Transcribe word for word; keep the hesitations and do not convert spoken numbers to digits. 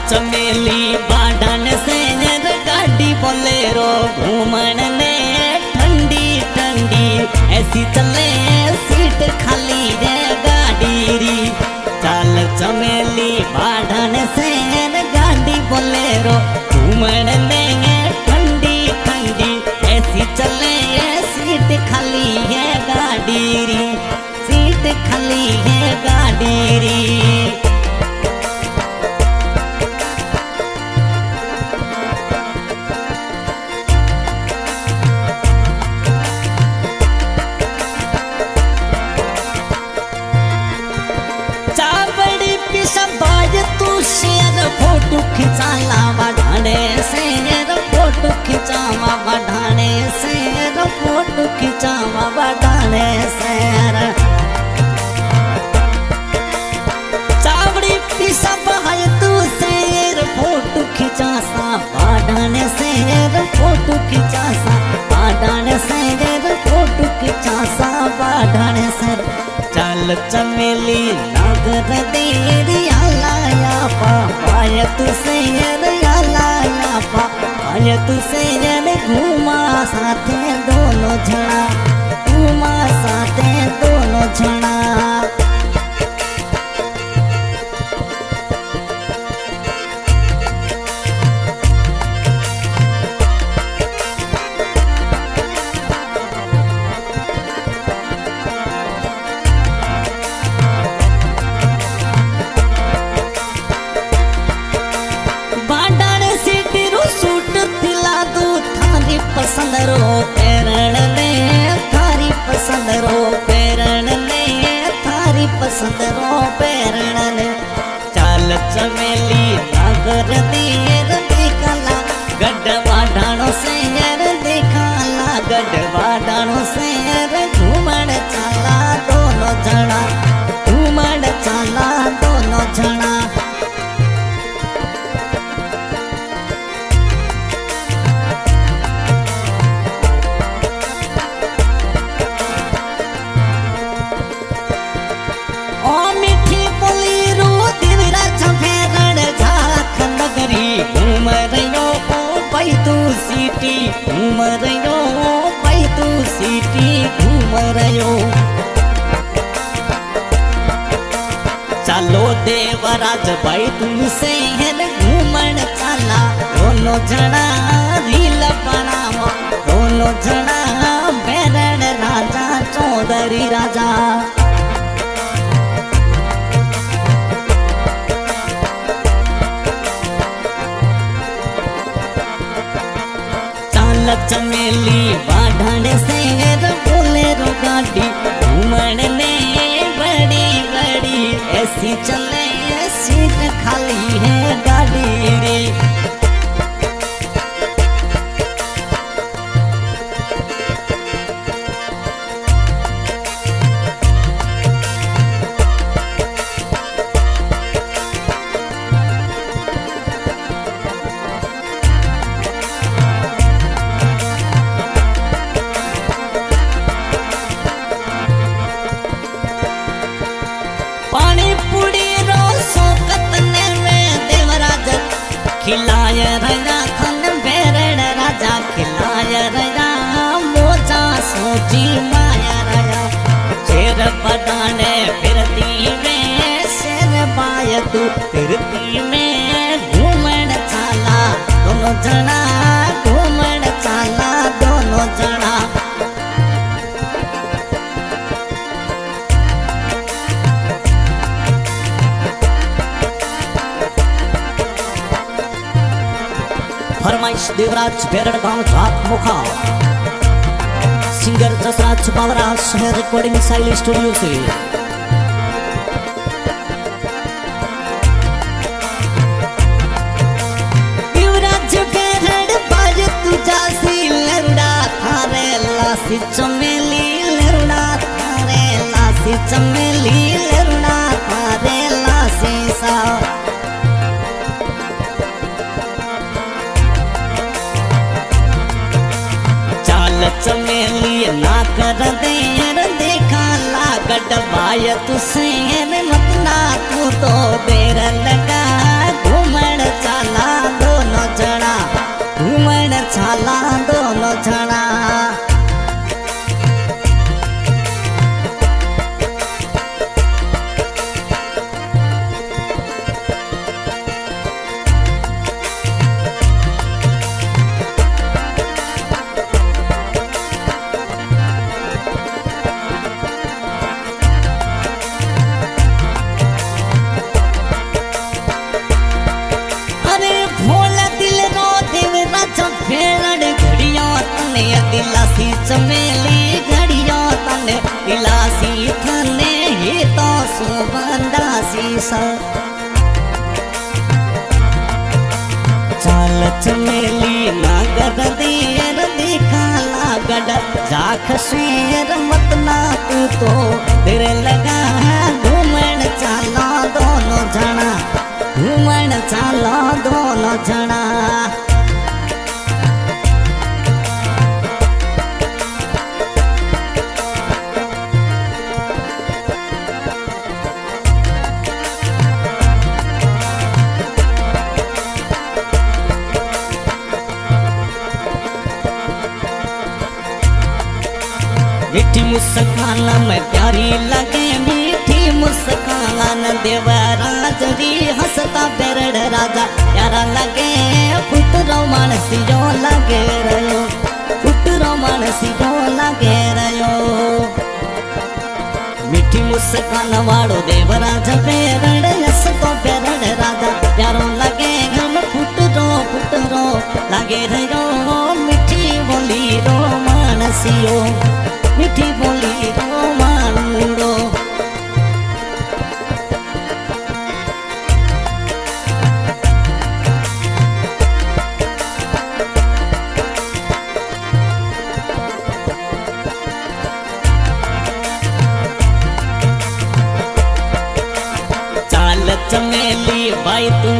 चमेली बाढ़न से गाड़ी बोलेरो घूमन ने ठंडी ठंडी ऐसी चले सीट खाली रे गाड़ी री। चल चमेली बाढ़न से गाड़ी बोलेरो घूमन ने ठंडी ठंडी ऐसी चले सीट खाली है गाड़ी री, सीट खाली है गाड़ी री। फोटो खिंचाला बढ़ाने से फोटो खिंचावा बढ़ाने से फोटो खिंचावा बढ़ाने से चावड़ी पिसा बहाय तू शेर फोटो खिंचा सा बढ़ाने से फोटो खिंचा सा बढ़ाने से फोटो खिंचा सा बढ़ाने से। चल चमेली नगर देरी आलाया पा पाय तुसे आलाया पा पाय तुसे घूमा साथे दोनों झड़ा घूमा साथे दोनों झड़ा। पसंद रो पेरण ने थारी पसंद रो पेरण ने थारी पसंद रो पेरण ने। चल चमेली नगर देर देखला गढ़वा डाणो से देखला गढ़वा डाणो से घूमण चला दोनों जना घूमण चला दोनों जना। सीटी घूम रयो भाई तू सीटी घूम रयो। चलो देवराज भाई तू से घूमन चला दोनों जना रील बनावा दोनों जना बेरण राजा चौधरी राजा। चमेली बाढ़न से बोलेरो गाड़ी घूमन ने बड़ी बड़ी ऐसी चले सीट खाली है गाड़ी रे। खिलाया रया खन बेरण राजा खिलाया रया मोजा सोची माया रया। शेर बदाने फिरती में शेर बाय तू फिरती में घूमन चला दोनों जना घूमन चला दोनों जना। फरमाइश देवराज बेरड़ गांव झाक मुखा सिंगर जसराज बावरा शहर रिकॉर्डिंग साइल स्टूडियो से। देवराज बेरड़ बाज तुझा सी लरुड़ा थारे लासी चमेली लरुड़ा थारे लासी चमेली लरुड़ा थारे लासी सा। चमेली ना कर देर देखा लागड बाय तुसे मत ना तू तो देर लगा घूमण दिलासी थने ही तो सुबंदासी सा चाल चमेली नागर देर देखा लागड जाख शेर मत ना तू तो तेरे लगा घूमन चाला दोनों जना घूमन चाला दोनों जना मीठी मुस्कान में प्यारी लगे मीठी मुस्कान देवराज री हंसता बेरड़ राजा प्यारा लगे पुत्र मानसी जो लगे रयो पुत्र मानसी जो लगे रयो मीठी मुस्कान वाड़ो देवराज बेरड़ हंसतो बेरड़ राजा प्यारो लगे हम पुटरो पुटरो लगे रयो मीठी बोली रो मानसियो मीठी बोली रो मानूड़ो चाल चमेली भाई तू